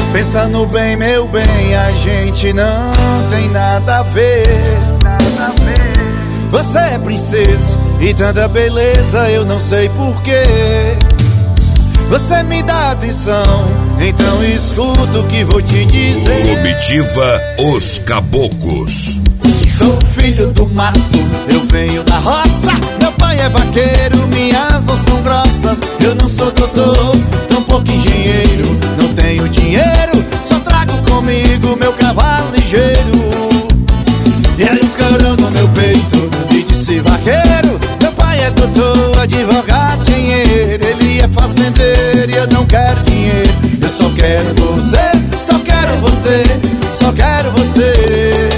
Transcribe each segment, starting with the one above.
Pensando bem, meu bem, a gente não tem nada a ver. Você é princesa e tanta beleza, eu não sei porquê. Você me dá atenção, então escuta o que vou te dizer. Comitiva Os Caboclos. Sou filho do mato, eu venho da roça. Meu pai é vaqueiro, minhas mãos são grossas. Eu não sou doutor, tampouco engenheiro. Não tenho dinheiro, só trago comigo meu cavalo ligeiro. E ele escorou no meu peito e disse: vaqueiro, meu pai é doutor, advogado, dinheiro. Ele é fazendeiro e eu não quero dinheiro. Eu só quero você, só quero você, só quero você.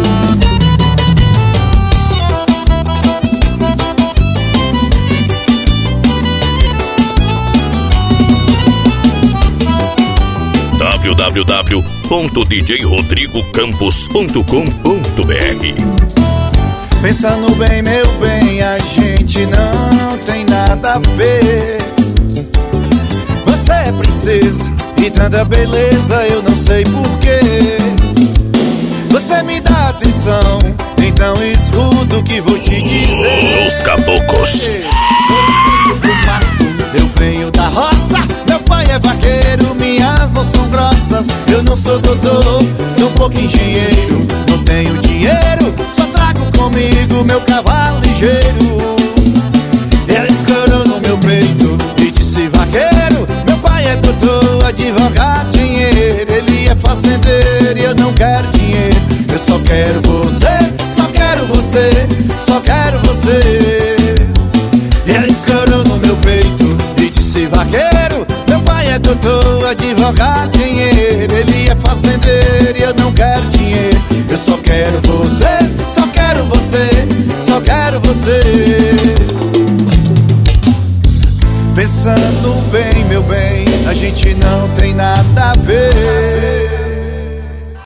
www.djrodrigocampos.com.br. Pensando bem, meu bem, a gente não tem nada a ver. Você é princesa e tanta beleza, eu não sei porquê. Você me dá atenção, então escuta o que vou te dizer. Os Caboclos. Sou filho do mato, eu venho da roça. Meu pai é vaqueiro, minhas mãos são grossas. Eu não sou doutor, tampouco engenheiro. Não tenho dinheiro, só trago comigo meu cavalo ligeiro. Ele escorou no meu peito e disse: vaqueiro, meu pai é doutor, advogado, dinheiro. Ele é fazendeiro e eu não quero dinheiro. Eu só quero você, só quero você, só quero você. Ele escorou no meu peito e disse: vaqueiro, meu pai é doutor, advogado, dinheiro. Ele é fazendeiro e eu não quero dinheiro. Eu só quero você, só quero você, só quero você. Pensando bem, meu bem, a gente não tem nada a ver.